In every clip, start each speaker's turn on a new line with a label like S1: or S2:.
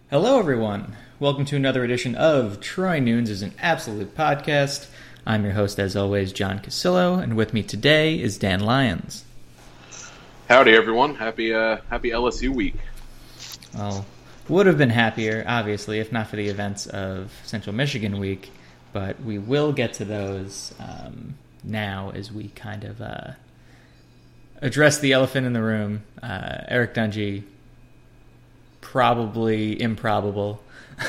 S1: Hello, everyone. Welcome to another edition of Troy Nunes is an Absolute Podcast. I'm your host, as always, John Casillo, and with me today is Dan Lyons.
S2: Howdy, everyone. Happy LSU week.
S1: Well, would have been happier, obviously, if not for the events of Central Michigan week, but we will get to those now as we kind of address the elephant in the room. Eric Dungey, probably improbable,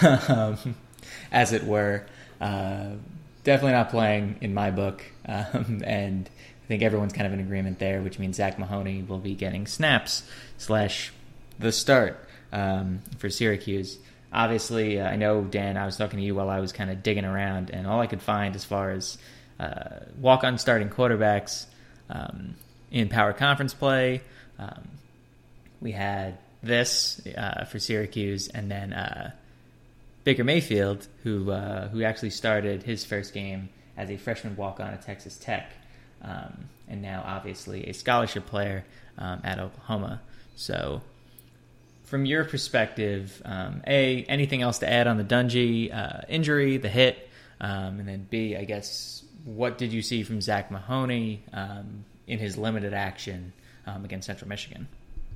S1: as it were. Definitely not playing in my book, and I think everyone's kind of in agreement there, which means Zach Mahoney will be getting snaps / the start for Syracuse. Obviously, I know, Dan, I was talking to you while I was kind of digging around, and all I could find as far as walk-on starting quarterbacks in power conference play, we had this for Syracuse, and then Baker Mayfield, who actually started his first game as a freshman walk-on at Texas Tech, and now obviously a scholarship player at Oklahoma. So, from your perspective, A, anything else to add on the Dungey injury, the hit, and then B, I guess, what did you see from Zach Mahoney in his limited action against Central Michigan?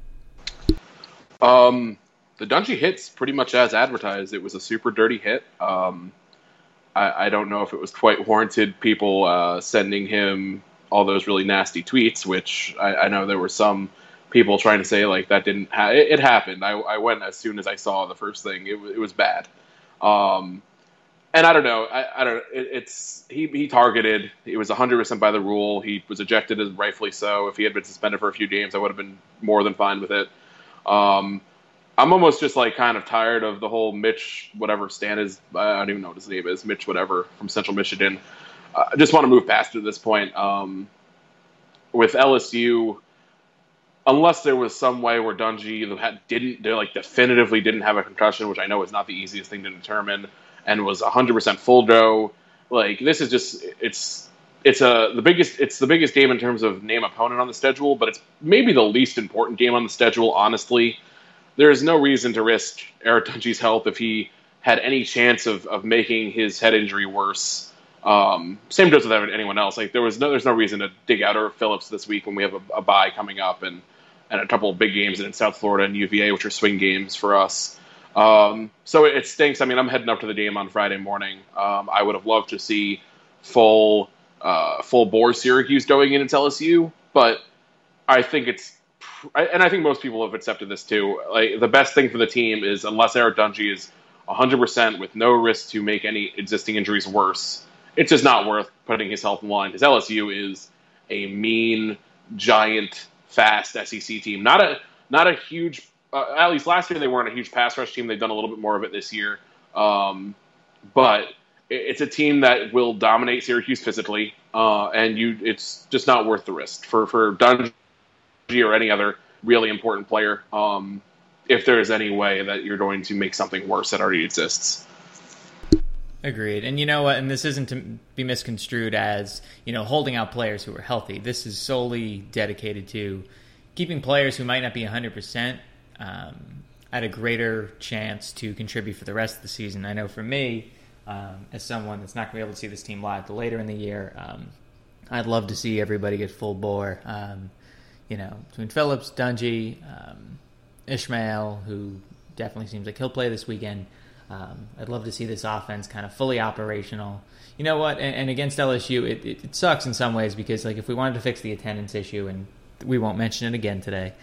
S2: The Dungey hit's pretty much as advertised. It was a super dirty hit. I don't know if it was quite warranted. People sending him all those really nasty tweets, which I know there were some people trying to say like that didn't. It happened. I went as soon as I saw the first thing. It was bad. And I don't know. I don't. He targeted. It was 100% by the rule. He was ejected, as rightfully so. If he had been suspended for a few games, I would have been more than fine with it. I'm almost just like kind of tired of the whole Mitch whatever Stan is. I don't even know what his name is. Mitch whatever from Central Michigan. I just want to move past it at this point. With LSU, unless there was some way where Dungey definitively didn't have a concussion, which I know is not the easiest thing to determine, and was 100% full go. Like, this is just it's the biggest game in terms of name opponent on the schedule, but it's maybe the least important game on the schedule, honestly. There is no reason to risk Eric Dungey's health if he had any chance of making his head injury worse. Same goes with anyone else. Like, there's no reason to dig out Irv Phillips this week when we have a bye coming up and a couple of big games in South Florida and UVA, which are swing games for us. So it stinks. I mean, I'm heading up to the game on Friday morning. I would have loved to see full bore Syracuse going into LSU, but I think I think most people have accepted this too. Like, the best thing for the team is, unless Eric Dungey is 100% with no risk to make any existing injuries worse, it's just not worth putting his health in line, because LSU is a mean, giant, fast SEC team. Not a huge. At least last year they weren't a huge pass rush team. They've done a little bit more of it this year, but it's a team that will dominate Syracuse physically, and it's just not worth the risk for Dungey or any other really important player, if there is any way that you're going to make something worse that already exists.
S1: Agreed. And you know what? And this isn't to be misconstrued as, holding out players who are healthy. This is solely dedicated to keeping players who might not be 100% at a greater chance to contribute for the rest of the season. I know for me, as someone that's not going to be able to see this team live till later in the year, I'd love to see everybody get full bore. Between Phillips, Dungey, Ishmael, who definitely seems like he'll play this weekend, I'd love to see this offense kind of fully operational. You know what? And against LSU, it sucks in some ways, because like if we wanted to fix the attendance issue, and we won't mention it again today,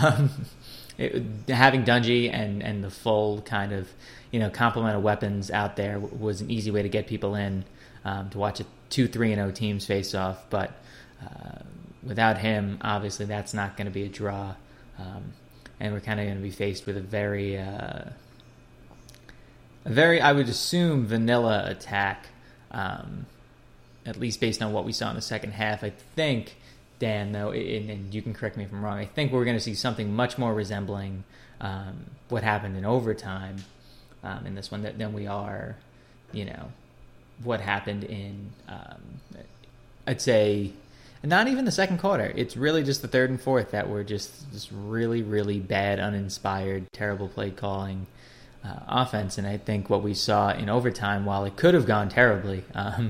S1: having Dungey and the full kind of complement of weapons out there was an easy way to get people in to watch a 2-3-0 teams face off, but without him, obviously, that's not going to be a draw. And we're kind of going to be faced with a very, I would assume, vanilla attack, at least based on what we saw in the second half. I think, Dan, though, and you can correct me if I'm wrong, I think we're going to see something much more resembling what happened in overtime in this one than we are, what happened in, I'd say, not even the second quarter. It's really just the third and fourth that were just really, really bad, uninspired, terrible play calling. offense. And I think what we saw in overtime, while it could have gone terribly,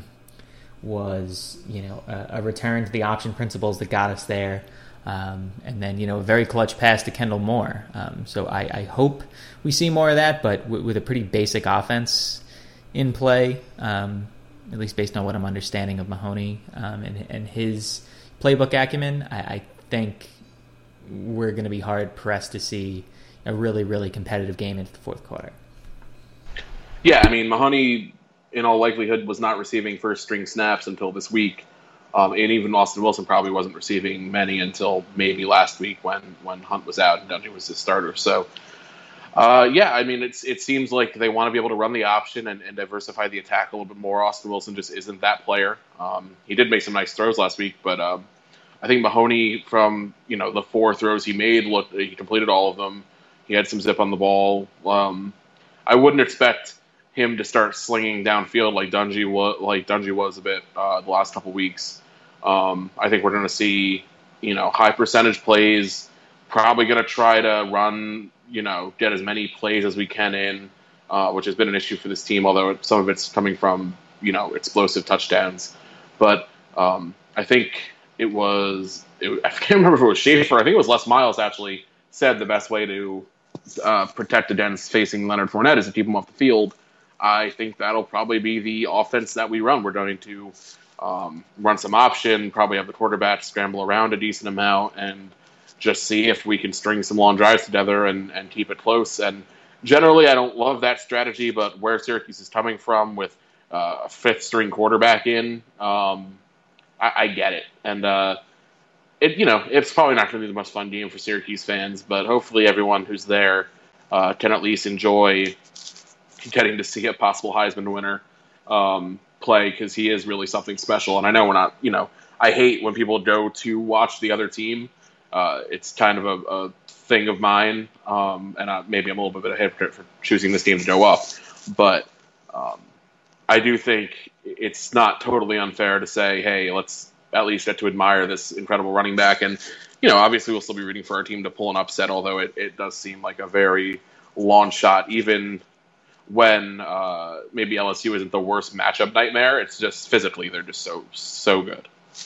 S1: was a return to the option principles that got us there. And then, a very clutch pass to Kendall Moore. So I hope we see more of that, but with a pretty basic offense in play, at least based on what I'm understanding of Mahoney and his playbook acumen, I think we're going to be hard-pressed to see a really, really competitive game into the fourth quarter.
S2: Yeah, I mean, Mahoney, in all likelihood, was not receiving first-string snaps until this week. And even Austin Wilson probably wasn't receiving many until maybe last week when Hunt was out and Dungey was his starter. So, I mean, it seems like they want to be able to run the option and diversify the attack a little bit more. Austin Wilson just isn't that player. He did make some nice throws last week, but I think Mahoney, from the 4 throws he made, he completed all of them. He had some zip on the ball. I wouldn't expect him to start slinging downfield like Dungey was a bit the last couple weeks. I think we're going to see high percentage plays. Probably going to try to run, get as many plays as we can in, which has been an issue for this team. Although some of it's coming from explosive touchdowns. But I think I can't remember if it was Schaefer. I think it was Les Miles actually said the best way to protect against facing Leonard Fournette is to keep him off the field. I think that'll probably be the offense that we run. We're going to run some option, probably have the quarterback scramble around a decent amount, and just see if we can string some long drives together and keep it close. And generally, I don't love that strategy, but where Syracuse is coming from with a fifth-string quarterback in, I get it. And it's probably not going to be the most fun game for Syracuse fans, but hopefully everyone who's there can at least enjoy getting to see a possible Heisman winner play, because he is really something special. And I know we're not, I hate when people go to watch the other team. It's kind of a thing of mine, and maybe I'm a little bit of a hypocrite for choosing this team to go up. But I do think it's not totally unfair to say, hey, let's at least get to admire this incredible running back. And, obviously we'll still be rooting for our team to pull an upset, although it does seem like a very long shot, even when maybe LSU isn't the worst matchup nightmare. It's just physically they're just so good.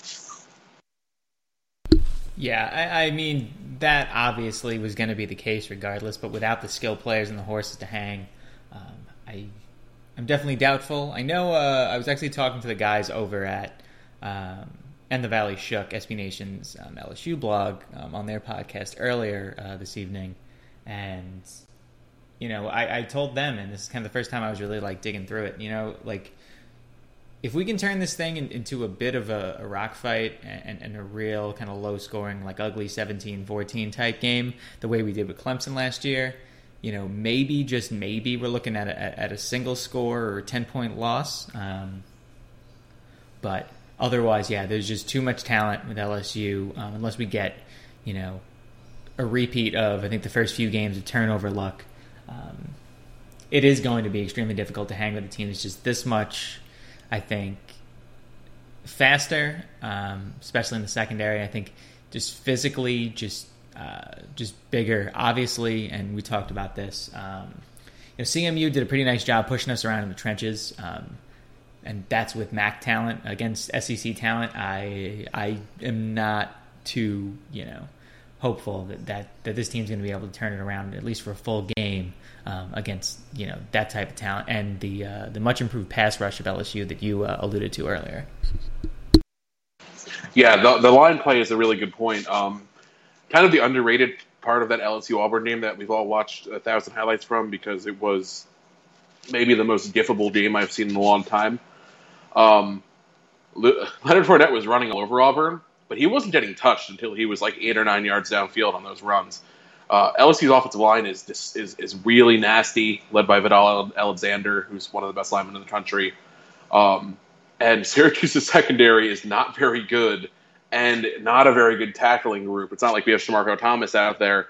S1: Yeah, I mean, that obviously was going to be the case regardless, but without the skill players and the horses to hang, I'm definitely doubtful. I know I was actually talking to the guys over at And the Valley Shook, SB Nation's LSU blog, on their podcast earlier this evening, and I told them, and this is kind of the first time I was really digging through it, if we can turn this thing into a bit of a rock fight and a real kind of low scoring, ugly 17-14 type game, the way we did with Clemson last year, maybe, just maybe, we're looking at a single score or a 10-point loss. But otherwise, yeah, there's just too much talent with LSU, unless we get, a repeat of, I think, the first few games of turnover luck. It is going to be extremely difficult to hang with a team that's just this much, I think, faster, especially in the secondary. I think just physically, just bigger, obviously, and we talked about this. CMU did a pretty nice job pushing us around in the trenches, and that's with MAC talent against SEC talent. I am not too hopeful that this team's going to be able to turn it around at least for a full game against that type of talent and the much improved pass rush of LSU that you alluded to earlier.
S2: Yeah, the line play is a really good point. Kind of the underrated part of that LSU Auburn game that we've all watched 1,000 highlights from, because it was maybe the most giftable game I've seen in a long time. Leonard Fournette was running all over Auburn, but he wasn't getting touched until he was 8 or 9 yards downfield on those runs. LSU's offensive line is really nasty, led by Vidal Alexander, who's one of the best linemen in the country. And Syracuse's secondary is not very good, and not a very good tackling group. It's not like we have Shamarko Thomas out there.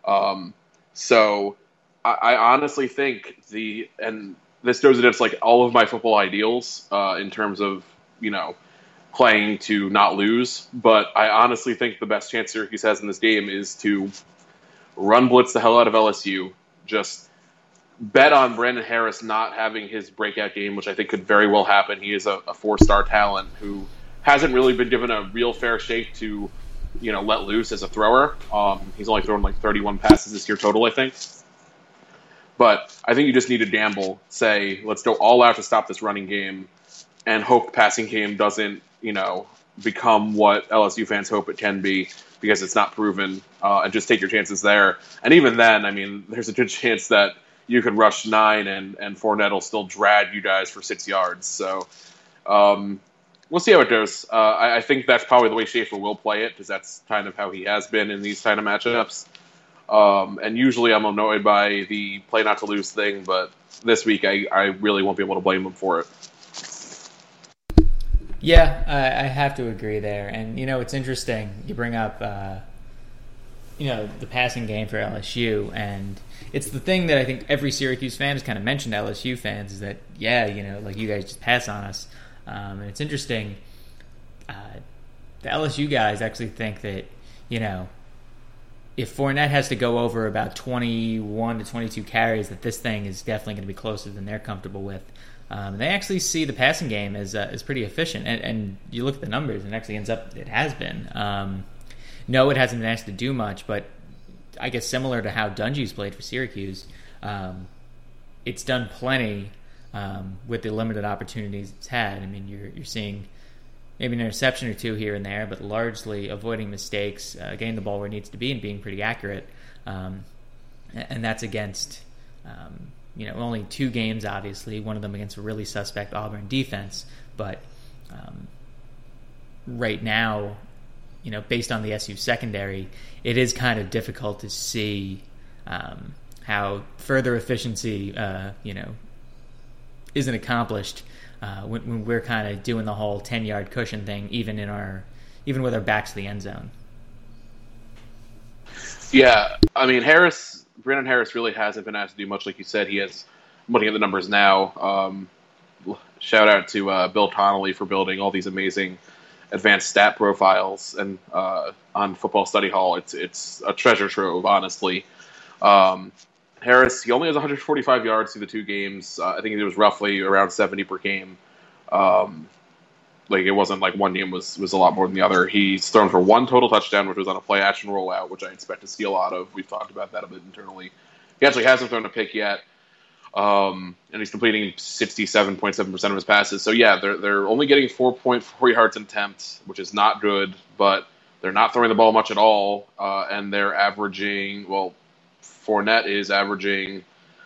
S2: So I honestly think and this goes against all of my football ideals in terms of, playing to not lose. But I honestly think the best chance Syracuse has in this game is to run blitz the hell out of LSU, just bet on Brandon Harris not having his breakout game, which I think could very well happen. He is a 4-star talent who hasn't really been given a real fair shake to, let loose as a thrower. He's only thrown like 31 passes this year total, I think. But I think you just need to gamble, say, let's go all out to stop this running game and hope the passing game doesn't, become what LSU fans hope it can be because it's not proven, and just take your chances there. And even then, I mean, there's a good chance that you could rush 9 and Fournette will still drag you guys for 6 yards. So we'll see how it goes. I think that's probably the way Schaefer will play it because that's kind of how he has been in these kind of matchups. And usually I'm annoyed by the play not to lose thing, but this week I really won't be able to blame him for it.
S1: Yeah, I have to agree there. And, it's interesting. You bring up, the passing game for LSU, and it's the thing that I think every Syracuse fan has kind of mentioned to LSU fans is that, like you guys just pass on us. And it's interesting. The LSU guys actually think that, if Fournette has to go over about 21 to 22 carries, that this thing is definitely going to be closer than they're comfortable with. They actually see the passing game as pretty efficient, and you look at the numbers, and it actually ends up it has been. No, it hasn't been asked to do much, but I guess similar to how Dungy's played for Syracuse, it's done plenty with the limited opportunities it's had. I mean, you're seeing maybe an interception or two here and there, but largely avoiding mistakes, getting the ball where it needs to be, and being pretty accurate. And that's against only 2 games, obviously, one of them against a really suspect Auburn defense. But right now, based on the SU secondary, it is kind of difficult to see how further efficiency, isn't accomplished when we're kind of doing the whole 10-yard cushion thing, even with our backs to the end zone.
S2: Yeah, I mean, Brandon Harris really hasn't been asked to do much, like you said. I'm looking at the numbers now. Shout out to Bill Connolly for building all these amazing advanced stat profiles and on Football Study Hall. It's a treasure trove, honestly. Harris, he only has 145 yards through the 2 games. I think it was roughly around 70 per game. It wasn't like one game was a lot more than the other. He's thrown for 1 total touchdown, which was on a play action rollout, which I expect to see a lot of. We've talked about that a bit internally. He actually hasn't thrown a pick yet, and he's completing 67.7% of his passes. So yeah, they're only getting 4.4 yards an attempt, which is not good, but they're not throwing the ball much at all, and they're averaging. Well, Fournette is averaging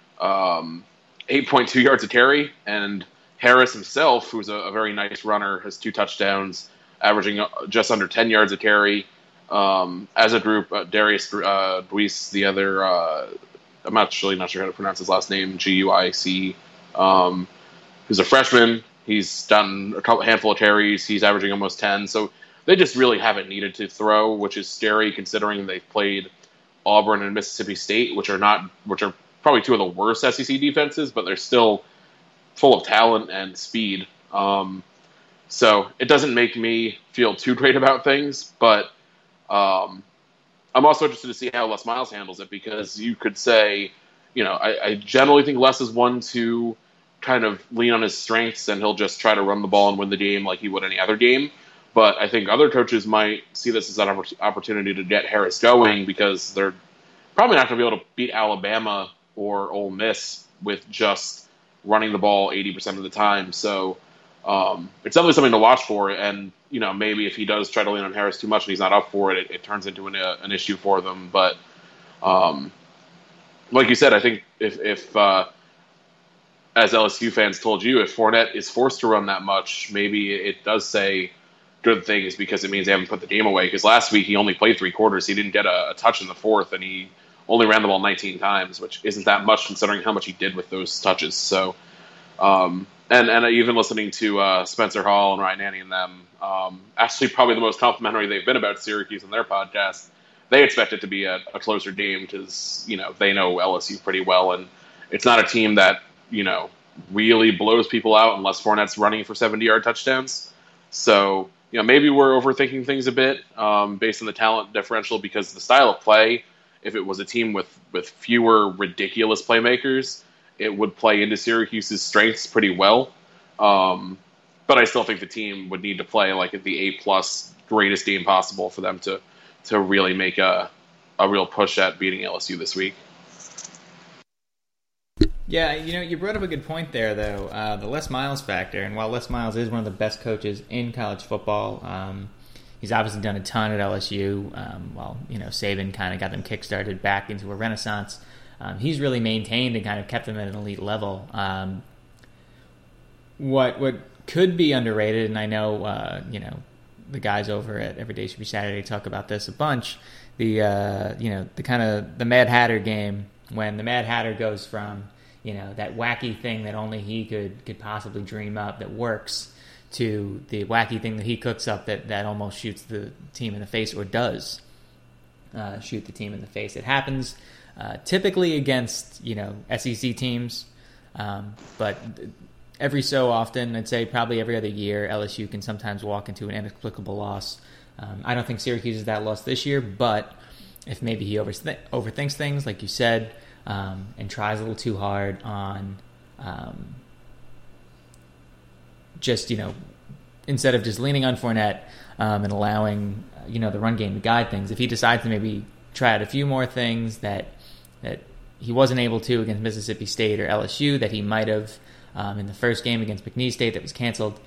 S2: 8.2 yards a carry, and Harris himself, who's a very nice runner, has 2 touchdowns, averaging just under 10 yards a carry. As a group, Darius Guice, the other, I'm not sure how to pronounce his last name, Guic, who's a freshman. He's done a handful of carries. He's averaging almost 10. So they just really haven't needed to throw, which is scary considering they've played Auburn and Mississippi State, which are probably 2 of the worst SEC defenses, but they're still full of talent and speed. So it doesn't make me feel too great about things, but I'm also interested to see how Les Miles handles it, because you could say, I generally think Les is one to kind of lean on his strengths and he'll just try to run the ball and win the game like he would any other game. But I think other coaches might see this as an opportunity to get Harris going, because they're probably not going to be able to beat Alabama or Ole Miss with just running the ball 80% of the time. So it's definitely something to watch for. And, maybe if he does try to lean on Harris too much and he's not up for it, it turns into an issue for them. But like you said, I think if as LSU fans told you, if Fournette is forced to run that much, maybe it does say good things, because it means they haven't put the game away. Because last week he only played 3 quarters. He didn't get a touch in the 4th, and he only ran the ball 19 times, which isn't that much considering how much he did with those touches. So, and even listening to Spencer Hall and Ryan Nanny and them, actually probably the most complimentary they've been about Syracuse in their podcast. They expect it to be a closer game because, they know LSU pretty well, and it's not a team that, really blows people out unless Fournette's running for 70-yard touchdowns. So, maybe we're overthinking things a bit based on the talent differential, because the style of play, if it was a team with fewer ridiculous playmakers, it would play into Syracuse's strengths pretty well. But I still think the team would need to play like at the A+ greatest game possible for them to really make a real push at beating LSU this week.
S1: Yeah, you brought up a good point there, though, the Les Miles factor. And while Les Miles is one of the best coaches in college football, he's obviously done a ton at LSU. While Saban kind of got them kickstarted back into a renaissance, he's really maintained and kind of kept them at an elite level. What could be underrated, and I know the guys over at Every Day Should Be Saturday talk about this a bunch. The kind of the Mad Hatter game, when the Mad Hatter goes from that wacky thing that only he could possibly dream up that works, to the wacky thing that he cooks up that almost shoots the team in the face, or does shoot the team in the face. It happens typically against SEC teams, but every so often, I'd say probably every other year, LSU can sometimes walk into an inexplicable loss. I don't think Syracuse is that loss this year, but if maybe he overthinks things, like you said, and tries a little too hard on instead of just leaning on Fournette and allowing the run game to guide things, if he decides to maybe try out a few more things that he wasn't able to against Mississippi State or LSU, that he might have in the first game against McNeese State that was canceled,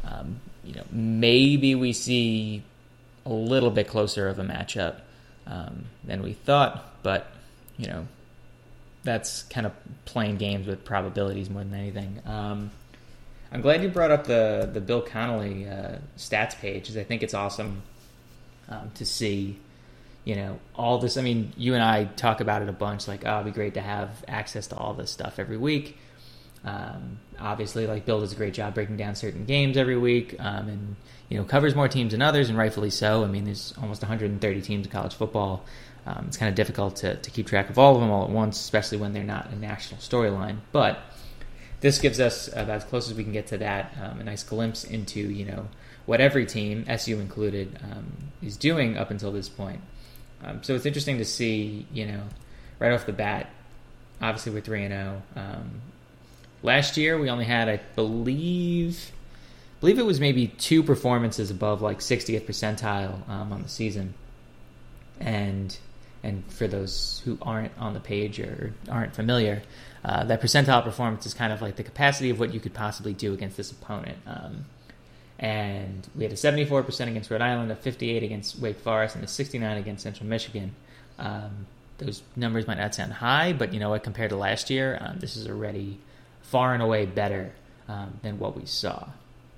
S1: maybe we see a little bit closer of a matchup than we thought, but that's kind of playing games with probabilities more than anything. I'm glad you brought up the Bill Connolly stats page, because I think it's awesome to see all this. I mean, you and I talk about it a bunch, like, it'd be great to have access to all this stuff every week. Obviously, like, Bill does a great job breaking down certain games every week, and covers more teams than others, and rightfully so. I mean, there's almost 130 teams in college football. It's kind of difficult to keep track of all of them all at once, especially when they're not a national storyline. But this gives us, about as close as we can get to that, a nice glimpse into what every team, SU included, is doing up until this point. So it's interesting to see, right off the bat. Obviously, we're 3-0. Last year, we only had, I believe it was maybe 2 performances above like 60th percentile on the season. And for those who aren't on the page or aren't familiar, that percentile performance is kind of like the capacity of what you could possibly do against this opponent. And we had a 74% against Rhode Island, a 58% against Wake Forest, and a 69% against Central Michigan. Those numbers might not sound high, but compared to last year, this is already far and away better than what we saw.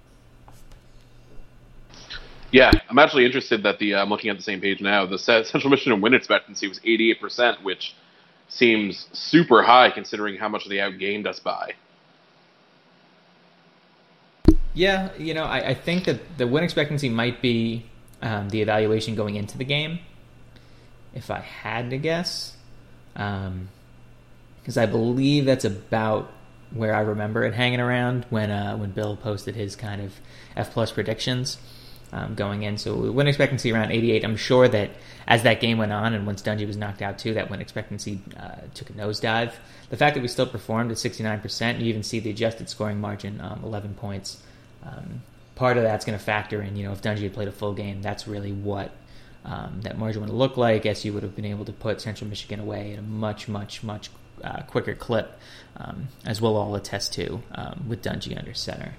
S2: Yeah, I'm actually interested that I'm looking at the same page now. The Central Michigan win expectancy was 88%, which seems super high considering how much they outgained us by.
S1: Yeah, I think that the win expectancy might be the evaluation going into the game, if I had to guess, because I believe that's about where I remember it hanging around when Bill posted his kind of F+ predictions going in. So win expectancy around 88. I'm sure that as that game went on and once Dungey was knocked out too, that win expectancy took a nosedive. The fact that we still performed at 69%, you even see the adjusted scoring margin, 11 points. Part of that's going to factor in, if Dungey had played a full game, that's really what that margin would look like. SU would have been able to put Central Michigan away at a much, much, much quicker clip, as we'll all attest to, with Dungey under center.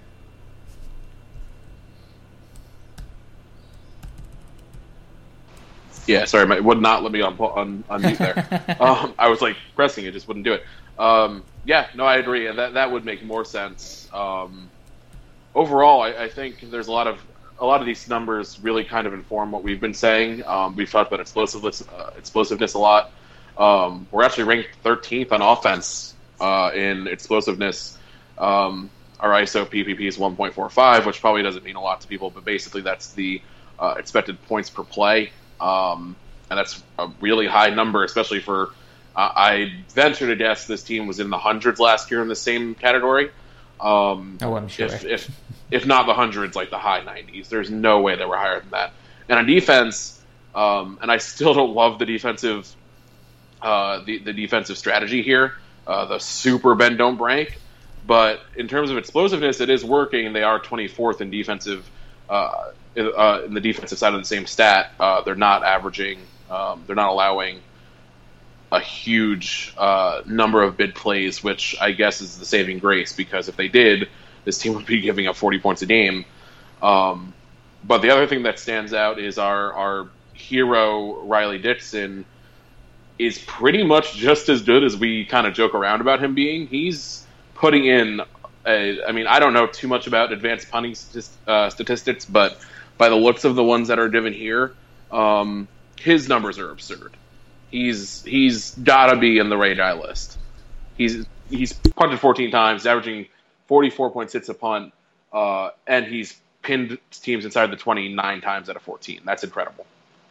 S2: Yeah, sorry, it would not let me unmute there. I was like pressing it, just wouldn't do it. Yeah, no, I agree, and that would make more sense. Overall, I think there's a lot of these numbers really kind of inform what we've been saying. We've talked about explosiveness a lot. We're actually ranked 13th on offense in explosiveness. Our ISO PPP is 1.45, which probably doesn't mean a lot to people, but basically that's the expected points per play. And that's a really high number, especially for, I venture to guess this team was in the hundreds last year in the same category.
S1: I'm sure.
S2: If not the hundreds, like the high 90s. There's no way they were higher than that. And on defense, and I still don't love the defensive, the defensive strategy here. the super bend don't break. But in terms of explosiveness, it is working. They are 24th in defensive in the defensive side of the same stat. They're not averaging. They're not allowing a huge number of bid plays, which I guess is the saving grace, because if they did, this team would be giving up 40 points a game. But the other thing that stands out is our hero, Riley Dixon, is pretty much just as good as we kind of joke around about him being. He's putting in I don't know too much about advanced punting statistics, but by the looks of the ones that are given here, his numbers are absurd. He's got to be in the Ray Guy list. He's punted 14 times, averaging 44.6 a punt, and he's pinned teams inside the 29 times out of 14. That's incredible.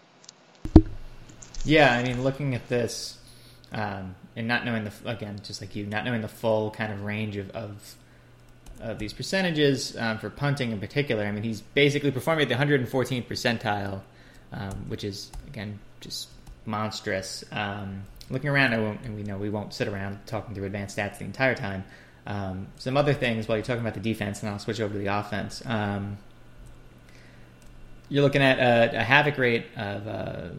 S1: Yeah, I mean, looking at this, and not knowing just like you, not knowing the full kind of range of these percentages for punting in particular. I mean, he's basically performing at the 114th percentile, which is, again, just monstrous. Looking around, we won't sit around talking through advanced stats the entire time. Some other things while you're talking about the defense, and I'll switch over to the offense. You're looking at a havoc rate of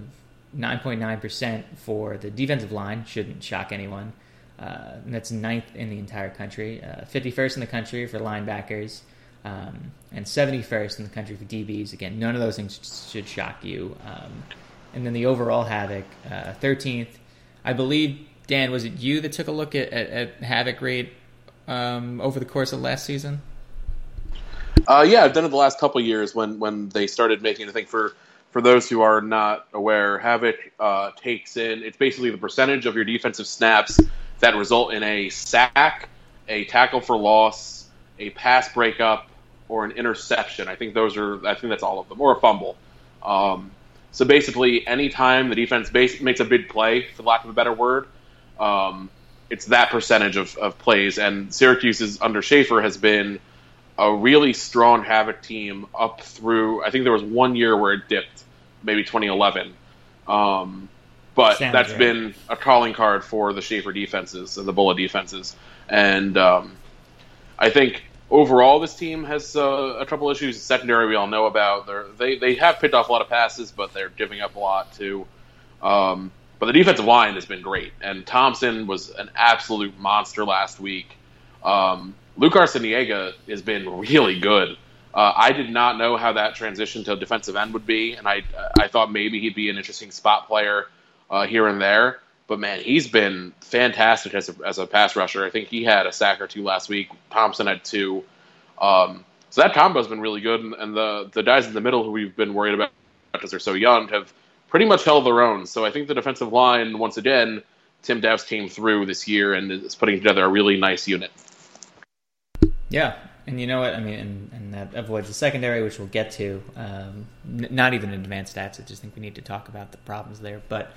S1: 9.9% for the defensive line. Shouldn't shock anyone. And that's 9th in the entire country. 51st in the country for linebackers, and 71st in the country for DBs. Again, none of those things should shock you. And then the overall havoc, 13th. I believe, Dan, was it you that took a look at havoc rate over the course of last season?
S2: Yeah, I've done it the last couple of years when they started making, I think for those who are not aware, havoc takes in, it's basically the percentage of your defensive snaps that result in a sack, a tackle for loss, a pass breakup, or an interception. I think that's all of them, or a fumble. So basically, anytime the defense makes a big play, for lack of a better word, it's that percentage of plays. And Syracuse's under Schaefer has been a really strong havoc team up through, I think there was one year where it dipped, maybe 2011. But that's been a calling card for the Schaefer defenses and the Bullet defenses. And I think overall this team has a couple issues. The secondary we all know about. They have picked off a lot of passes, but they're giving up a lot too. But the defensive line has been great. And Thompson was an absolute monster last week. Luke Arciniega has been really good. I did not know how that transition to defensive end would be, and I thought maybe he'd be an interesting spot player here and there. But man, he's been fantastic as a pass rusher. I think he had a sack or two last week. Thompson had 2. So that combo's been really good, and the guys in the middle who we've been worried about because they're so young have pretty much held their own. So I think the defensive line, once again, Tim Dowse came through this year and is putting together a really nice unit.
S1: Yeah, and you know what? I mean, and that avoids the secondary, which we'll get to. Not even in advanced stats. I just think we need to talk about the problems there. But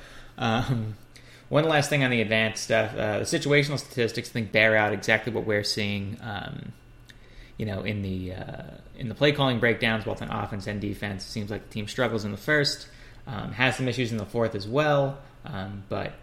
S1: one last thing on the advanced stuff. The situational statistics, I think, bear out exactly what we're seeing, in the play calling breakdowns, both on offense and defense. It seems like the team struggles in the first, has some issues in the fourth as well, but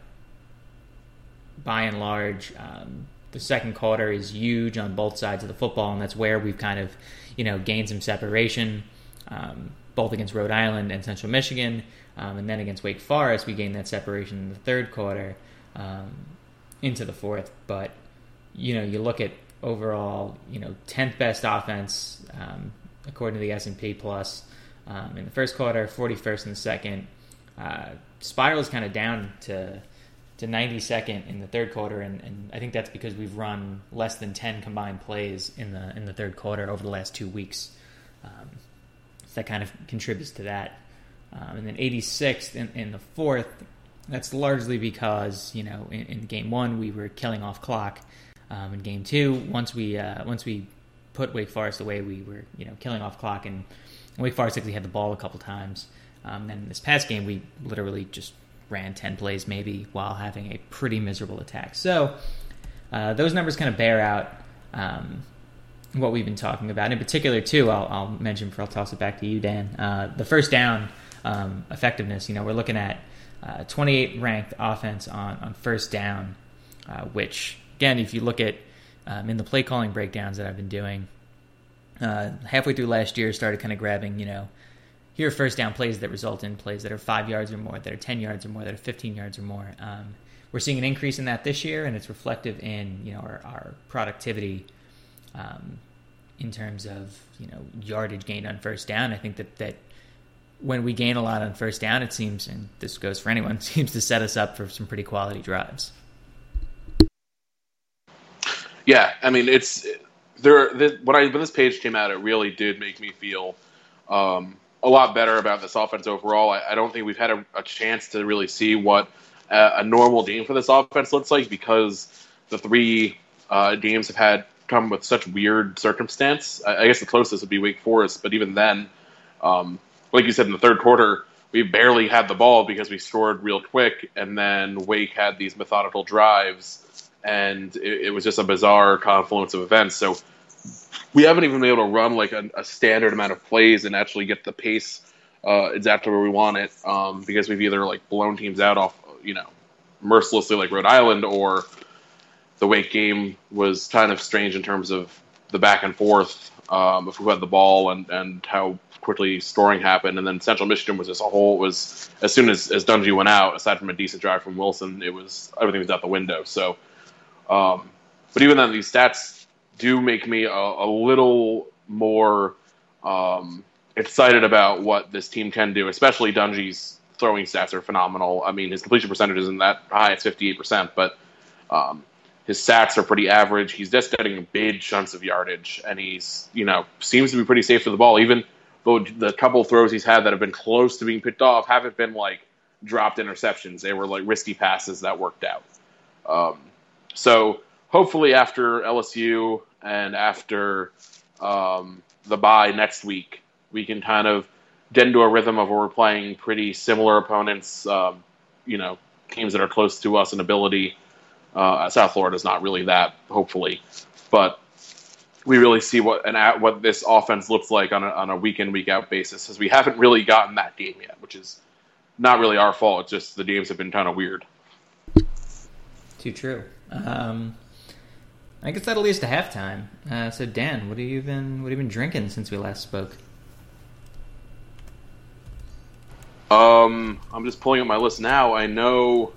S1: by and large, the second quarter is huge on both sides of the football, and that's where we've kind of, gained some separation, both against Rhode Island and Central Michigan, and then against Wake Forest, we gained that separation in the third quarter into the fourth. But, you look at overall, 10th best offense, according to the S&P Plus, in the first quarter, 41st in the second. Spirals kind of down to 92nd in the third quarter, and I think that's because we've run less than 10 combined plays in the third quarter over the last 2 weeks. So that kind of contributes to that. And then 86th in the fourth. That's largely because in game one we were killing off clock. In game two, once we put Wake Forest away, we were killing off clock, and Wake Forest actually had the ball a couple times. Then in this past game, we literally just ran 10 plays maybe while having a pretty miserable attack. So those numbers kind of bear out what we've been talking about. In particular, too, I'll mention before I'll toss it back to you, Dan, the first down effectiveness. We're looking at 28th ranked offense on first down, which again, if you look at in the play calling breakdowns that I've been doing, halfway through last year, started kind of grabbing, here are first down plays that result in plays that are 5 yards or more, that are 10 yards or more, that are 15 yards or more. We're seeing an increase in that this year, and it's reflective in our productivity in terms of yardage gained on first down. I think that when we gain a lot on first down, it seems, and this goes for anyone, seems to set us up for some pretty quality drives.
S2: Yeah, I mean, it's there. When this page came out, it really did make me feel a lot better about this offense overall. I don't think we've had a chance to really see what a normal game for this offense looks like, because the three games have come with such weird circumstance. I guess the closest would be Wake Forest, but even then, like you said, in the third quarter, we barely had the ball because we scored real quick, and then Wake had these methodical drives, and it was just a bizarre confluence of events. So we haven't even been able to run like a standard amount of plays and actually get the pace exactly where we want it, because we've either like blown teams out off, mercilessly like Rhode Island, or the Wake game was kind of strange in terms of the back and forth of who had the ball and how quickly scoring happened. And then Central Michigan was just as soon as Dungy went out, aside from a decent drive from Wilson, everything was out the window. So, but even then, these stats do make me a little more excited about what this team can do, especially Dungy's throwing stats are phenomenal. I mean, his completion percentage isn't that high, it's 58%, but his stats are pretty average. He's just getting big chunks of yardage, and he's, seems to be pretty safe to the ball. Even though the couple throws he's had that have been close to being picked off haven't been like dropped interceptions. They were like risky passes that worked out. So hopefully after LSU and after the bye next week, we can kind of get into a rhythm of where we're playing pretty similar opponents, teams that are close to us in ability. South Florida's not really that, hopefully, but we really see what this offense looks like on a week in, week out basis, because we haven't really gotten that game yet, which is not really our fault. It's just the games have been kind of weird.
S1: Too true. I guess that'll lead us to halftime. So Dan, what have you been drinking since we last spoke?
S2: I'm just pulling up my list now. I know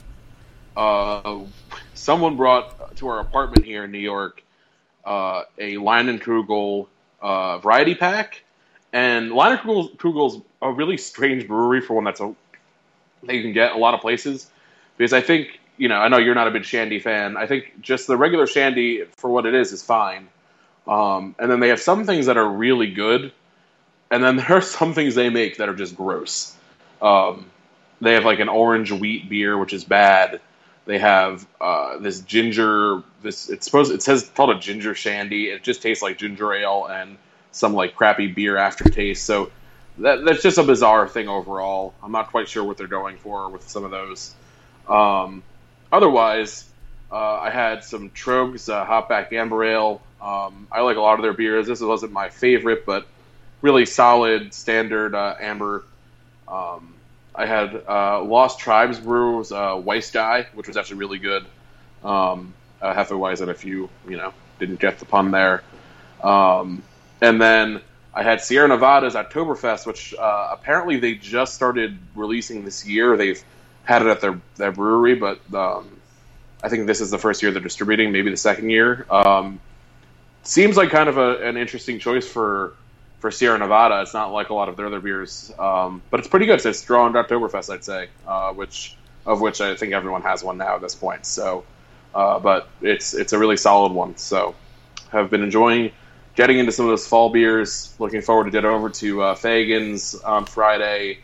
S2: someone brought to our apartment here in New York a Leinenkugel variety pack, and Leinenkugel's a really strange brewery for one that you can get a lot of places, because I think, I know you're not a big Shandy fan. I think just the regular Shandy, for what it is fine. And then they have some things that are really good, and then there are some things they make that are just gross. They have like an orange wheat beer, which is bad. They have this ginger. It says called a ginger shandy. It just tastes like ginger ale and some like crappy beer aftertaste. So that's just a bizarre thing overall. I'm not quite sure what they're going for with some of those. Otherwise, I had some Trogs Hopback Amber Ale. I like a lot of their beers. This wasn't my favorite, but really solid standard amber. I had Lost Tribes Brews Weiss Guy, which was actually really good. Hefeweizen, if you didn't get the pun there. And then I had Sierra Nevada's Oktoberfest, which apparently they just started releasing this year. They've had it at their brewery, but I think this is the first year they're distributing, maybe the second year. Seems like kind of an interesting choice for Sierra Nevada. It's not like a lot of their other beers, but it's pretty good. So it's strong Oktoberfest, I'd say, which I think everyone has one now at this point. So, but it's a really solid one. So, have been enjoying getting into some of those fall beers. Looking forward to get over to Fagan's on Friday.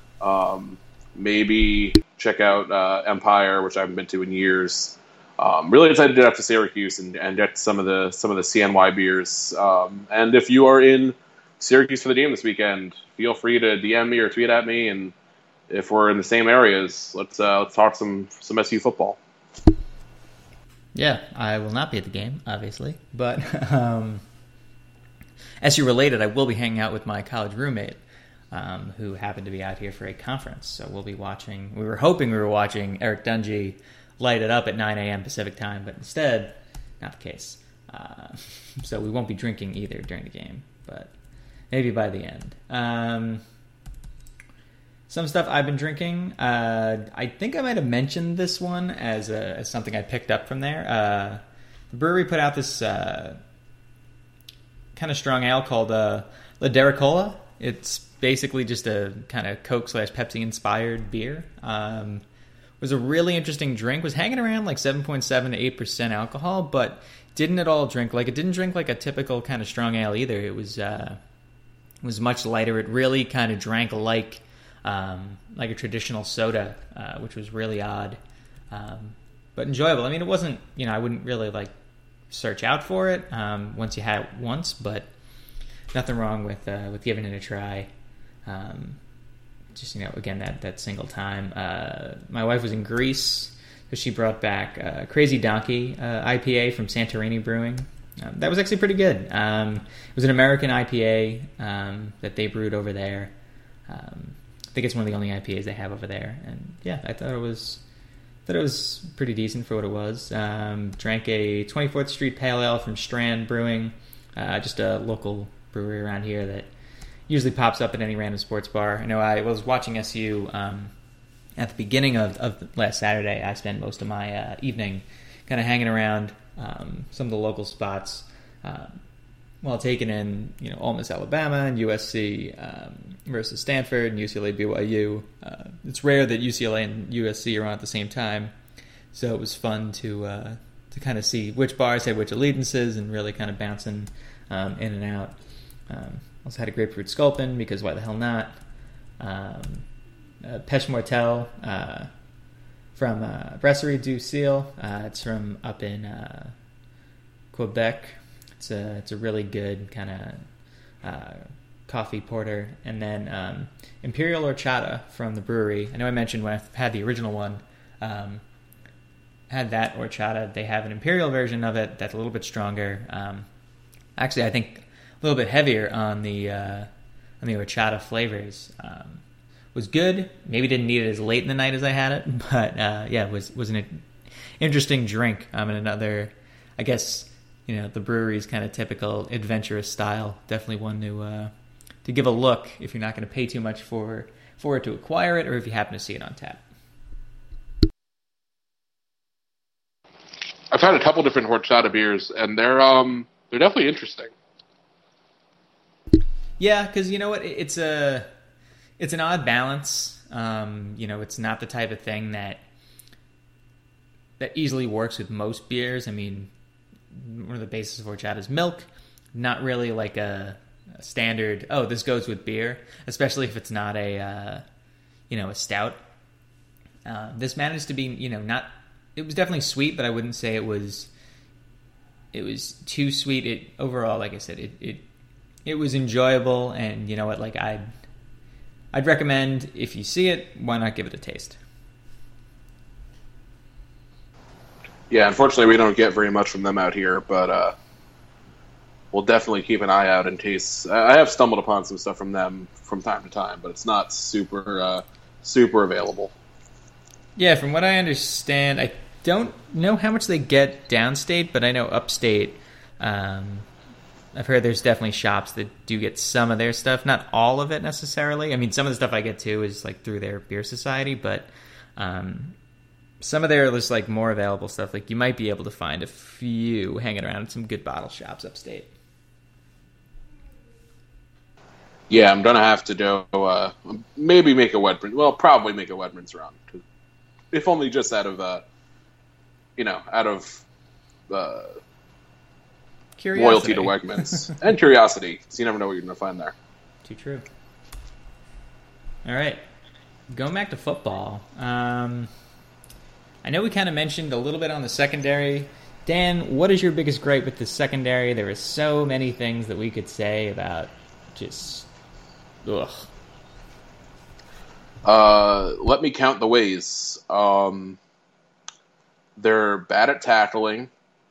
S2: Maybe check out Empire, which I haven't been to in years. Really excited to get up to Syracuse and get some of the CNY beers. And if you are in Syracuse for the game this weekend, feel free to DM me or tweet at me, and if we're in the same areas, let's talk some SU football.
S1: Yeah, I will not be at the game, obviously, but SU related, I will be hanging out with my college roommate, who happened to be out here for a conference. So we'll be watching. We were hoping we were watching Eric Dungy light it up at 9 a.m. Pacific time, but instead not the case. So we won't be drinking either during the game, but maybe by the end. Some stuff I've been drinking. I think I might have mentioned this one as something I picked up from there. The brewery put out this kind of strong ale called La Dericola. It's basically just a kind of Coke/Pepsi inspired beer. It was a really interesting drink. Was hanging around like 7.7 to 8% alcohol, but didn't at all drink like it didn't drink like a typical kind of strong ale either. It was much lighter. It really kind of drank like a traditional soda, which was really odd, but enjoyable. I mean, it wasn't, I wouldn't really like search out for it once you had it once, but nothing wrong with giving it a try. Just again that single time. My wife was in Greece, so she brought back Crazy Donkey IPA from Santorini Brewing. That was actually pretty good. It was an American IPA that they brewed over there. I think it's one of the only IPAs they have over there, and yeah, I thought it was pretty decent for what it was. Drank a 24th Street Pale Ale from Strand Brewing, just a local brewery around here that usually pops up at any random sports bar. I know I was watching SU at the beginning of last Saturday. I spent most of my evening kind of hanging around some of the local spots while taking in Ole Miss Alabama and USC versus Stanford and UCLA BYU. It's rare that UCLA and USC are on at the same time, so it was fun to kind of see which bars had which allegiances and really kind of bouncing in and out. Also had a grapefruit sculpin because why the hell not? Pêche Mortel from Brasserie du Ciel. It's from up in Quebec. It's a really good kind of coffee porter. And then Imperial Horchata from the brewery. I know I mentioned when I had the original one, had that horchata. They have an Imperial version of it that's a little bit stronger. Actually, I think a little bit heavier on the horchata flavors. Was good. Maybe didn't need it as late in the night as I had it, but yeah, it was an interesting drink. And another, I guess, the brewery's kind of typical adventurous style. Definitely one to give a look if you're not going to pay too much for it to acquire it, or if you happen to see it on tap.
S2: I've had a couple different horchata beers, and they're definitely interesting.
S1: Yeah, because you know what, it's an odd balance. It's not the type of thing that easily works with most beers. I mean, one of the bases of horchata is milk, not really like a standard, this goes with beer, especially if it's not a stout. This managed to be, not, it was definitely sweet, but I wouldn't say it was too sweet. It overall, like I said, it was enjoyable, and you know what, like I'd recommend, if you see it, why not give it a taste?
S2: Yeah, unfortunately we don't get very much from them out here, but we'll definitely keep an eye out in case. I have stumbled upon some stuff from them from time to time, but it's not super available.
S1: Yeah, from what I understand, I don't know how much they get downstate, but I know upstate, I've heard there's definitely shops that do get some of their stuff, not all of it necessarily. I mean, some of the stuff I get too is like through their beer society, but some of their just like more available stuff, like you might be able to find a few hanging around in some good bottle shops upstate.
S2: Yeah, I'm gonna have to do maybe make a Wedmans. Well, probably make a Wedmans run, if only just out of
S1: curiosity.
S2: Loyalty to Wegmans and curiosity, so you never know what you're going to find there.
S1: Too true. All right, going back to football. I know we kind of mentioned a little bit on the secondary. Dan, what is your biggest gripe with the secondary? There are so many things that we could say about just, ugh.
S2: Let me count the ways. They're bad at tackling.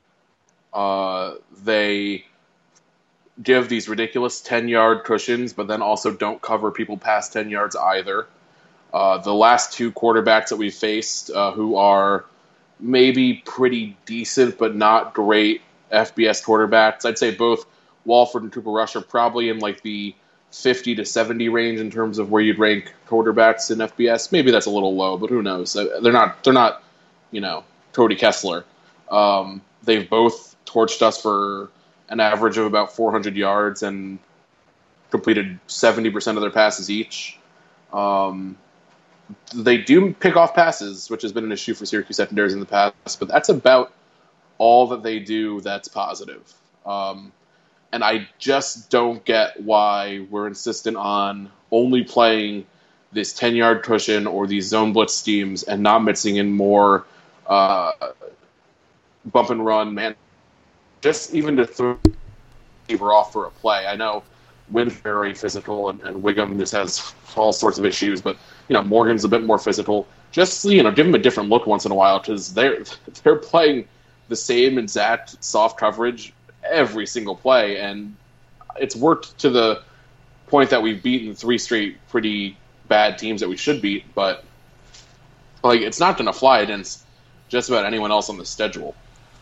S2: They give these ridiculous 10-yard cushions, but then also don't cover people past 10 yards either. The last two quarterbacks that we've faced, who are maybe pretty decent, but not great FBS quarterbacks. I'd say both Walford and Cooper Rush are probably in like the 50 to 70 range in terms of where you'd rank quarterbacks in FBS. Maybe that's a little low, but who knows? They're not, Cody Kessler. They've both torched us for an average of about 400 yards and completed 70% of their passes each. They do pick off passes, which has been an issue for Syracuse secondaries in the past, but that's about all that they do that's positive. And I just don't get why we're insistent on only playing this 10-yard cushion or these zone blitz schemes and not mixing in more bump and run, man. Just even to throw receiver off for a play. I know Wynn's very physical, and Wiggum just has all sorts of issues, but Morgan's a bit more physical. Just give him a different look once in a while, because they're playing the same exact soft coverage every single play, and it's worked to the point that we've beaten 3 straight pretty bad teams that we should beat, but it's not going to fly against just about anyone else on the schedule.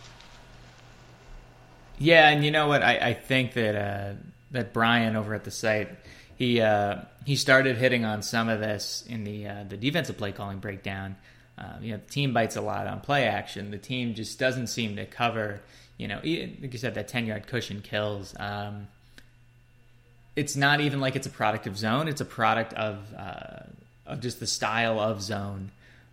S1: Yeah, and you know what? I think that Brian over at the site, he started hitting on some of this in the defensive play calling breakdown. The team bites a lot on play action. The team just doesn't seem to cover. Like you said, that 10-yard cushion kills. It's not even like it's a product of zone. It's a product of just the style of zone.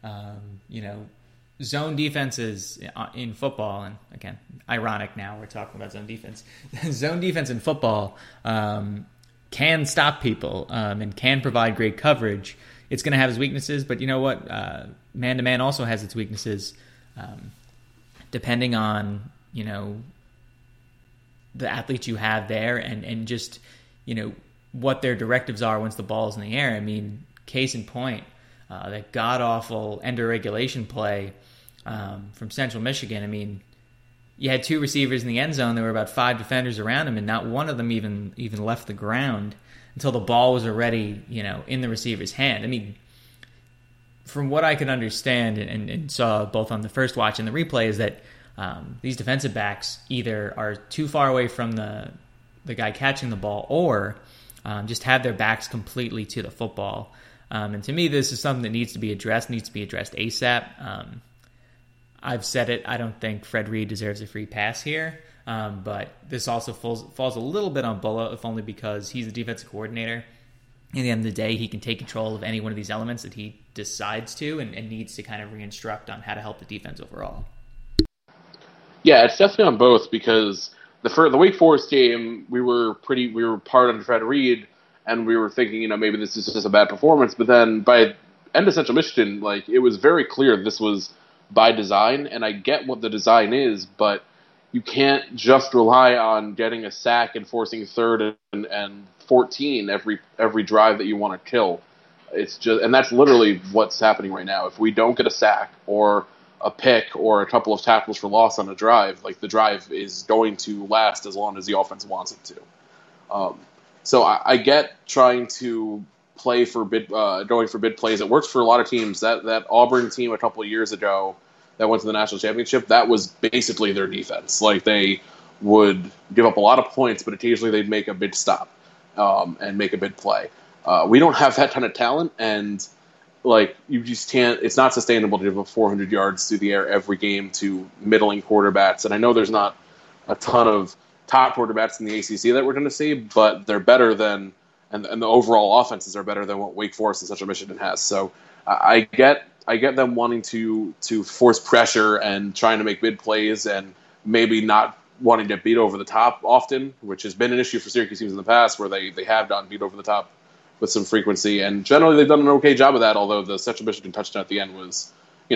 S1: Zone defenses in football, and again, ironic now we're talking about zone defense. Zone defense in football can stop people and can provide great coverage. It's going to have its weaknesses, but you know what? Man-to-man also has its weaknesses, depending on the athletes you have there and just what their directives are once the ball's in the air. I mean, case in point, that god-awful end-of-regulation play from Central Michigan. I mean, you had 2 receivers in the end zone. There were about 5 defenders around him, and not one of them even left the ground until the ball was already, in the receiver's hand. I mean, from what I could understand and saw both on the first watch and the replay is that these defensive backs either are too far away from the guy catching the ball or just have their backs completely to the football. And to me, this is something that needs to be addressed ASAP. I've said it. I don't think Fred Reed deserves a free pass here. But this also falls a little bit on Bulla, if only because he's the defensive coordinator. At the end of the day, he can take control of any one of these elements that he decides to and needs to kind of re-instruct on how to help the defense overall.
S2: Yeah, it's definitely on both, because the Wake Forest game, we were hard on Fred Reed, and we were thinking, maybe this is just a bad performance. But then by end of Central Michigan, it was very clear this was by design, and I get what the design is, but you can't just rely on getting a sack and forcing 3rd and 14 every drive that you want to kill. It's just, and that's literally what's happening right now. If we don't get a sack or a pick or a couple of tackles for loss on a drive, the drive is going to last as long as the offense wants it to. So I get trying to play for going for bid plays. It works for a lot of teams. That Auburn team a couple of years ago that went to the national championship, that was basically their defense. They would give up a lot of points, but occasionally they'd make a big stop and make a big play. We don't have that kind of talent, and you just can't. It's not sustainable to give up 400 yards through the air every game to middling quarterbacks. And I know there's not a ton of top quarterbacks in the ACC that we're going to see, but they're better than, and the overall offenses are better than what Wake Forest and Central Michigan has. So I get them wanting to force pressure and trying to make big plays and maybe not wanting to beat over the top often, which has been an issue for Syracuse teams in the past, where they have gotten beat over the top with some frequency. And generally they've done an okay job of that, although the Central Michigan touchdown at the end was,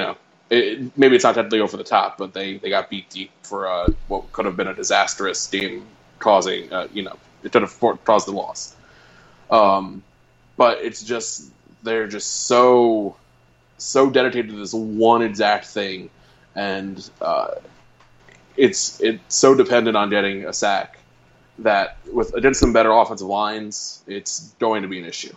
S2: maybe it's not technically over the top, but they got beat deep for what could have been a disastrous game causing, it could have caused the loss. But it's just, they're just so dedicated to this one exact thing, and it's so dependent on getting a sack that against some better offensive lines, it's going to be an issue.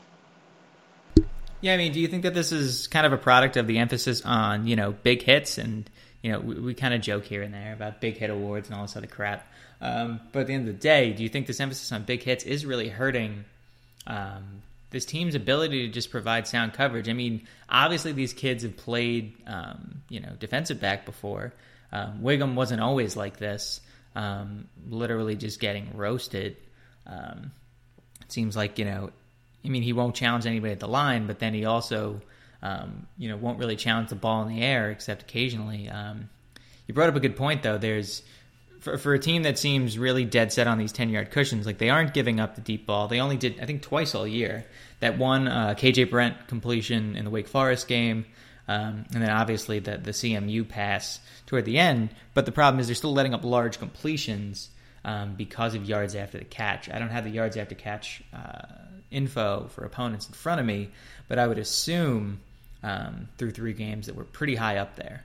S1: Yeah, I mean, do you think that this is kind of a product of the emphasis on, big hits and, we kind of joke here and there about big hit awards and all this other crap. But at the end of the day, do you think this emphasis on big hits is really hurting this team's ability to just provide sound coverage? I mean, obviously these kids have played, defensive back before. Wiggum wasn't always like this, literally just getting roasted. It seems like, he won't challenge anybody at the line, but then he also, won't really challenge the ball in the air except occasionally. You brought up a good point, though. There's, for a team that seems really dead set on these 10-yard cushions, like they aren't giving up the deep ball. They only did, I think, twice all year. That one KJ Brent completion in the Wake Forest game, and then obviously the CMU pass toward the end. But the problem is they're still letting up large completions because of yards after the catch. I don't have the yards after catch info for opponents in front of me, but I would assume through 3 games that we're pretty high up there.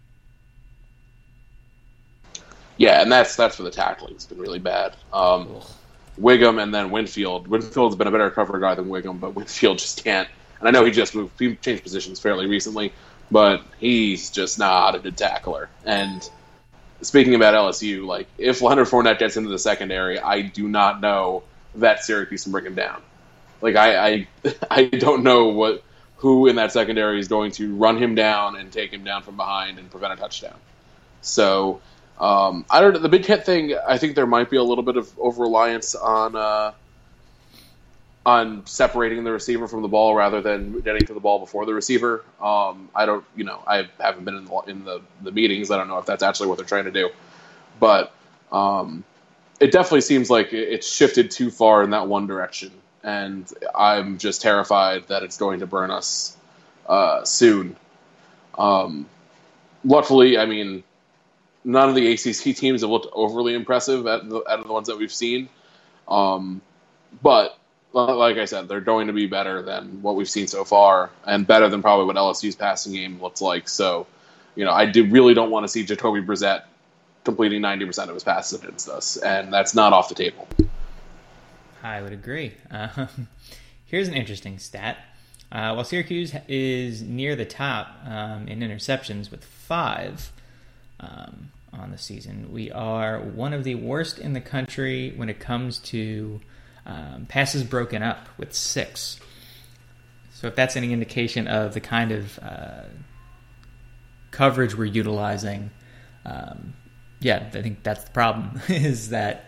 S2: Yeah, and that's for the tackling. It's been really bad. Wiggum and then Winfield. Winfield's been a better cover guy than Wiggum, but Winfield just can't. And I know he changed positions fairly recently, but he's just not a good tackler. And speaking about LSU, like, if Leonard Fournette gets into the secondary, I do not know that Syracuse can bring him down. Like, I don't know who in that secondary is going to run him down and take him down from behind and prevent a touchdown. So, I don't know. The big hit thing, I think there might be a little bit of over-reliance on separating the receiver from the ball rather than getting to the ball before the receiver. I haven't been in the meetings. I don't know if that's actually what they're trying to do. But it definitely seems like it's shifted too far in that one direction. And I'm just terrified that it's going to burn us soon. Luckily, I mean, none of the ACC teams have looked overly impressive out of the ones that we've seen. But like I said, they're going to be better than what we've seen so far, and better than probably what LSU's passing game looks like. So, I really don't want to see Jacoby Brissett completing 90% of his passes against us, and that's not off the table.
S1: I would agree. Here's an interesting stat. While Syracuse is near the top in interceptions with 5 on the season, we are one of the worst in the country when it comes to passes broken up with 6. So if that's any indication of the kind of coverage we're utilizing, I think that's the problem, is that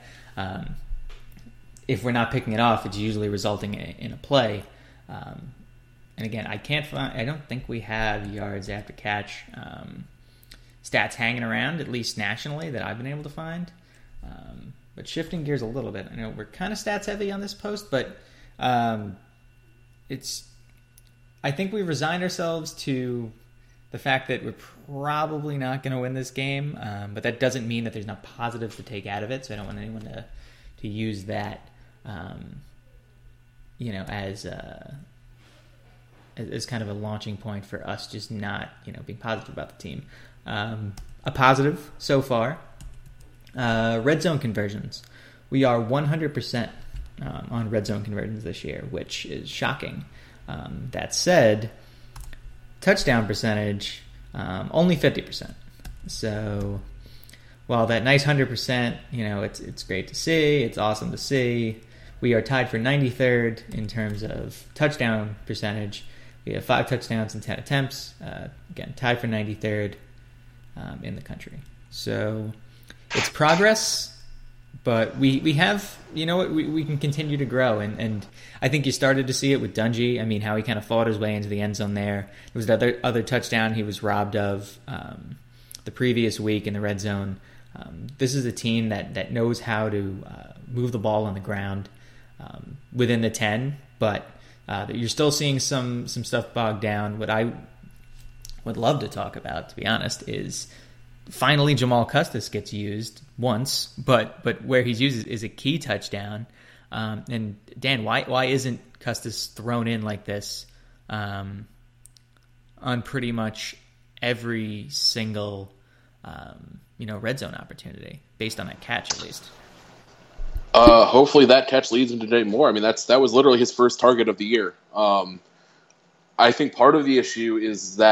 S1: if we're not picking it off, it's usually resulting in a play. And again, I don't think we have yards after catch stats hanging around, at least nationally, that I've been able to find. But shifting gears a little bit, I know we're kind of stats heavy on this post, but I think we resigned ourselves to the fact that we're probably not going to win this game, but that doesn't mean that there's not positives to take out of it, so I don't want anyone to use that as kind of a launching point for us just not being positive about the team. A positive so far, red zone conversions. We are 100% on red zone conversions this year, which is shocking. That said, touchdown percentage, only 50%. So while that nice 100%, it's great to see, it's awesome to see, we are tied for 93rd in terms of touchdown percentage. We have 5 touchdowns and 10 attempts. Again, tied for 93rd in the country. So it's progress, but we have, we can continue to grow. And I think you started to see it with Dungy. I mean, how he kind of fought his way into the end zone there. There was the other touchdown he was robbed of the previous week in the red zone. This is a team that knows how to move the ball on the ground within the 10, but you're still seeing some stuff bogged down. What I would love to talk about, to be honest, is finally Jamal Custis gets used once, but where he's used is a key touchdown. And Dan, why isn't Custis thrown in like this on pretty much every single red zone opportunity, based on that catch at least?
S2: Hopefully that catch leads him to today more. I mean, that was literally his first target of the year. I think part of the issue is that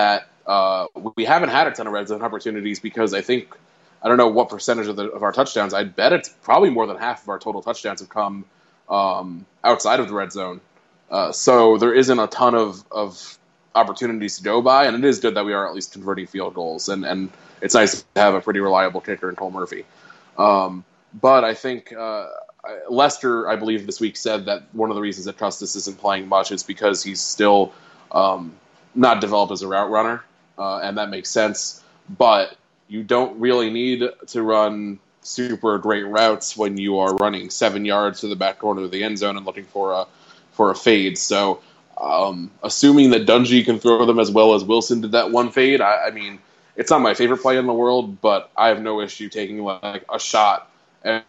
S2: we haven't had a ton of red zone opportunities because I don't know what percentage of our touchdowns. I'd bet it's probably more than half of our total touchdowns have come outside of the red zone. So there isn't a ton of opportunities to go by, and it is good that we are at least converting field goals, and it's nice to have a pretty reliable kicker in Cole Murphy. But I think Lester, I believe this week, said that one of the reasons that Custis isn't playing much is because he's still not developed as a route runner, and that makes sense. But you don't really need to run super great routes when you are running 7 yards to the back corner of the end zone and looking for a fade. So assuming that Dungy can throw them as well as Wilson did that one fade, I mean, it's not my favorite play in the world, but I have no issue taking like a shot and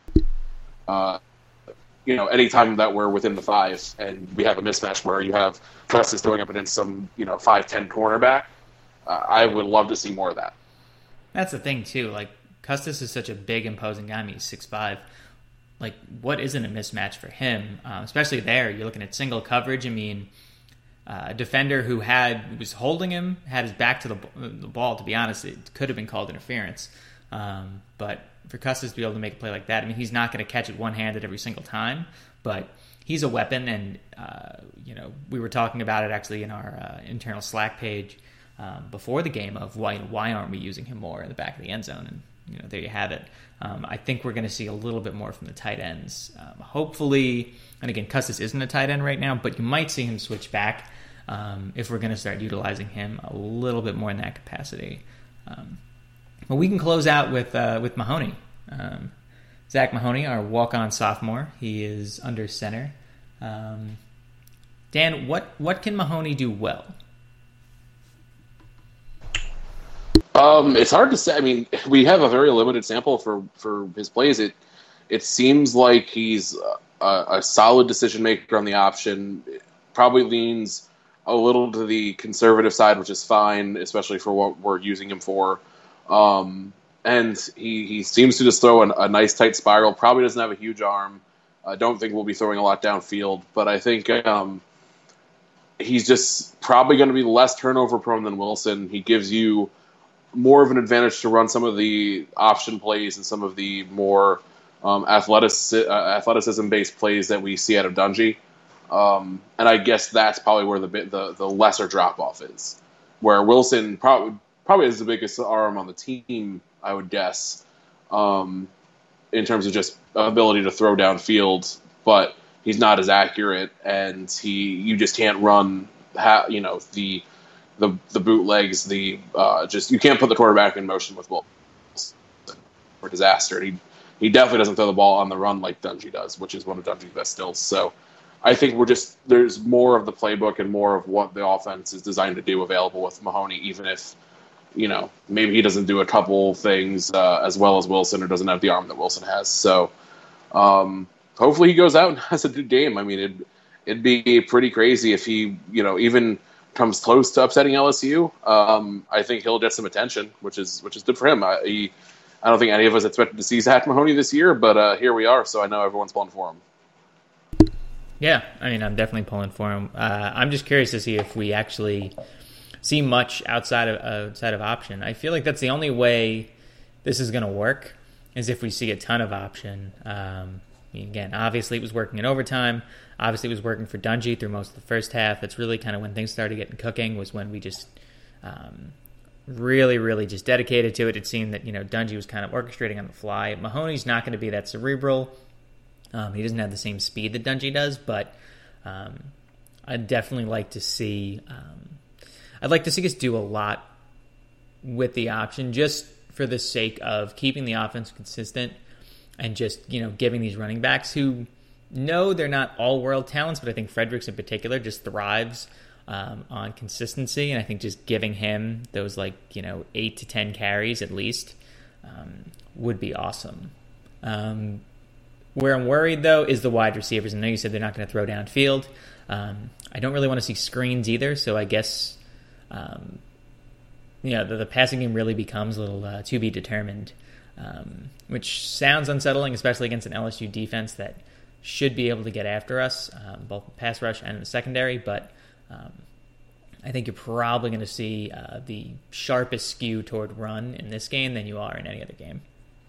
S2: anytime that we're within the 5 and we have a mismatch where you have Custis throwing up against some 5'10" cornerback, I would love to see more of that.
S1: That's the thing too. Like, Custis is such a big, imposing guy. I mean, he's 6'5". Like, what isn't a mismatch for him? Especially there, you're looking at single coverage. I mean, a defender who was holding him, had his back to the ball. To be honest, it could have been called interference. But for Custis to be able to make a play like that, I mean, he's not going to catch it one-handed every single time, but he's a weapon. And we were talking about it actually in our internal Slack page before the game of why aren't we using him more in the back of the end zone? And there you have it. I think we're going to see a little bit more from the tight ends. Hopefully, and again, Custis isn't a tight end right now, but you might see him switch back if we're going to start utilizing him a little bit more in that capacity. But we can close out with Mahoney. Zach Mahoney, our walk-on sophomore. He is under center. Dan, what can Mahoney do well?
S2: It's hard to say. I mean, we have a very limited sample for his plays. It seems like he's a solid decision maker on the option. Probably leans a little to the conservative side, which is fine, especially for what we're using him for. And he seems to just throw a nice tight spiral. Probably doesn't have a huge arm. I don't think we'll be throwing a lot downfield, but I think he's just probably going to be less turnover prone than Wilson. He gives you more of an advantage to run some of the option plays and some of the more athleticism-based plays that we see out of Dungy. And I guess that's probably where the lesser drop-off is, where Wilson probably has the biggest arm on the team, I would guess, in terms of just ability to throw downfield, but he's not as accurate, and you just can't run the bootlegs, you can't put the quarterback in motion with Wilson for disaster. He definitely doesn't throw the ball on the run like Dungy does, which is one of Dungy's best skills. So I think there's more of the playbook and more of what the offense is designed to do available with Mahoney, even if, maybe he doesn't do a couple things as well as Wilson or doesn't have the arm that Wilson has. So hopefully he goes out and has a good game. I mean, it'd be pretty crazy if he, even comes close to upsetting LSU. I think he'll get some attention, which is good for him. I don't think any of us expected to see Zach Mahoney this year, but here we are, so I know everyone's pulling for him.
S1: Yeah, I mean, I'm definitely pulling for him. I'm just curious to see if we actually see much outside of option. I feel like that's the only way this is going to work, is if we see a ton of option. Again, obviously it was working in overtime. Obviously it was working for Dungy through most of the first half. That's really kind of when things started getting cooking, was when we just really, really just dedicated to it. It seemed that, Dungy was kind of orchestrating on the fly. Mahoney's not going to be that cerebral. He doesn't have the same speed that Dungy does, but I'd definitely like to see I'd like to see us do a lot with the option, just for the sake of keeping the offense consistent and just, giving these running backs who know they're not all world talents, but I think Fredericks in particular just thrives on consistency. And I think just giving him those 8 to 10 carries at least would be awesome. Where I'm worried, though, is the wide receivers. I know you said they're not going to throw downfield. I don't really want to see screens either, so I guess the passing game really becomes a little to be determined, which sounds unsettling, especially against an LSU defense that should be able to get after us, both pass rush and in the secondary. But I think you're probably going to see the sharpest skew toward run in this game than you are in any other game.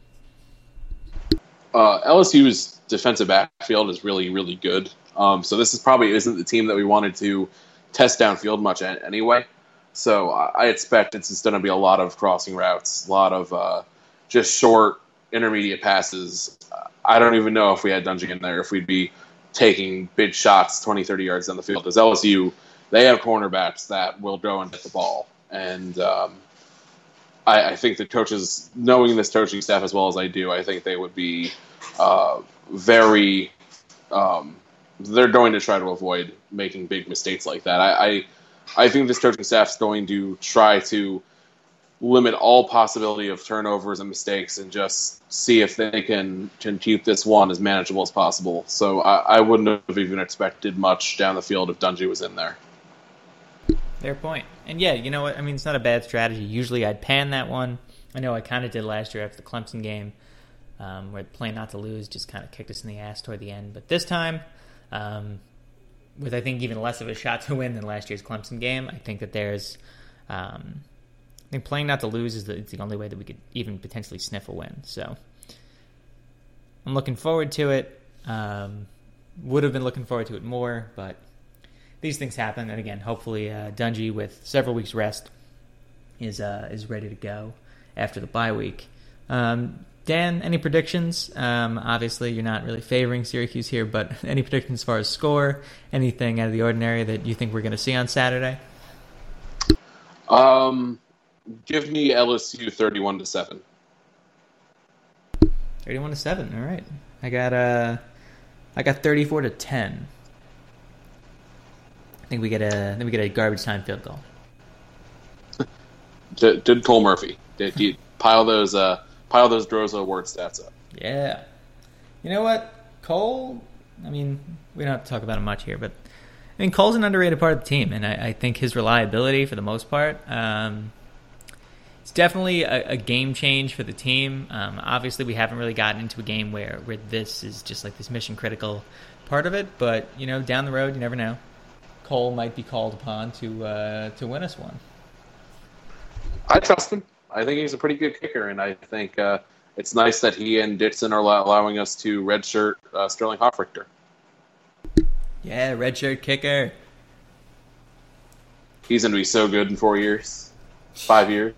S2: LSU's defensive backfield is really, really good. So this probably isn't the team that we wanted to test downfield much anyway. So I expect it's just going to be a lot of crossing routes, a lot of just short, intermediate passes. I don't even know if we had Dungey in there, if we'd be taking big shots 20, 30 yards down the field. Because LSU, they have cornerbacks that will go and hit the ball. And I think the coaches, knowing this coaching staff as well as I do, I think they would be very they're going to try to avoid making big mistakes like that. I think this coaching staff is going to try to limit all possibility of turnovers and mistakes and just see if they can keep this one as manageable as possible. So I wouldn't have even expected much down the field if Dungey was in there.
S1: Fair point. And yeah, you know what? I mean, it's not a bad strategy. Usually I'd pan that one. I know I kind of did last year after the Clemson game, where playing not to lose just kind of kicked us in the ass toward the end. But this time, with I think even less of a shot to win than last year's Clemson game, I think that there's, I think playing not to lose is the only way that we could even potentially sniff a win. So I'm looking forward to it. Would have been looking forward to it more, but these things happen. And again, hopefully Dungey, with several weeks rest, is ready to go after the bye week. Dan, any predictions? Obviously, you're not really favoring Syracuse here, but any predictions as far as score? Anything out of the ordinary that you think we're going to see on Saturday?
S2: Give me LSU 31-7.
S1: 31-7. All right. I got 34-10. I think we get a garbage time field goal.
S2: Did Cole Murphy? Did you pile those Drozo word stats up?
S1: Yeah. You know what? Cole, I mean, we don't have to talk about him much here, but I mean, Cole's an underrated part of the team, and I think his reliability, for the most part, it's definitely a game change for the team. Obviously, we haven't really gotten into a game where this is just like this mission-critical part of it, but, you know, down the road, you never know. Cole might be called upon to win us one.
S2: I trust him. I think he's a pretty good kicker, and I think it's nice that he and Dixon are allowing us to redshirt Sterling Hoffrichter.
S1: Yeah, redshirt kicker.
S2: He's going to be so good in 4 years, 5 years.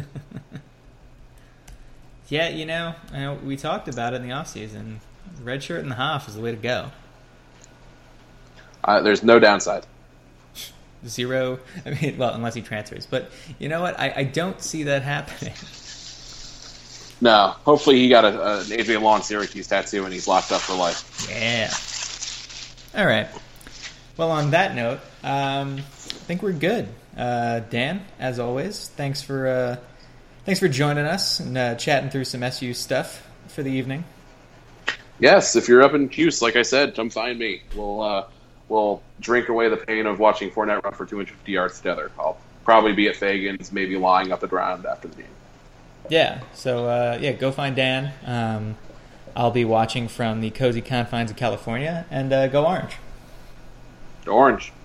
S1: Yeah, you know, we talked about it in the offseason. Redshirt and the Hoff is the way to go.
S2: There's no downside.
S1: Zero. I mean, well, unless he transfers. But you know what? I don't see that happening.
S2: No. Hopefully he got an Adrian Long Syracuse tattoo and he's locked up for life.
S1: Yeah. All right. Well, on that note, I think we're good. Dan, as always, thanks for joining us and chatting through some SU stuff for the evening.
S2: Yes, if you're up in Cuse, like I said, come find me. We'll drink away the pain of watching Fournette run for 250 yards together. I'll probably be at Fagan's, maybe lying up the ground after the game.
S1: Yeah, so go find Dan. I'll be watching from the cozy confines of California, and go Orange.
S2: Go Orange.